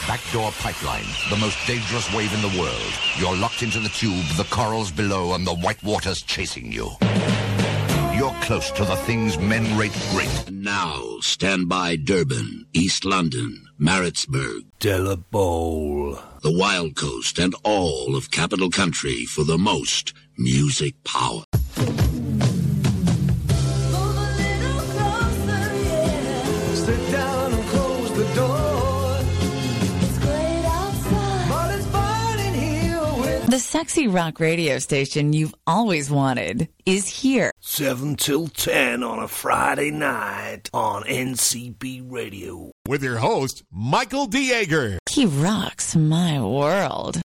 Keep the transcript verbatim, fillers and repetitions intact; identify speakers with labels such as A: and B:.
A: backdoor pipeline, the most dangerous wave in the world. You're locked into the tube, the corals below, and the white water's chasing you. You're close to the things men rate great.
B: Now, stand by Durban, East London, Maritzburg,
C: Della Bowl,
B: the Wild Coast, and all of Capital Country for the most music power.
C: Sit down and close the door.
D: It's great outside,
C: But it's fine in here with
E: The sexy rock radio station you've always wanted is here.
C: seven till ten on a Friday night on N C B Radio.
F: With your host, Michael Dieger.
E: He rocks my world.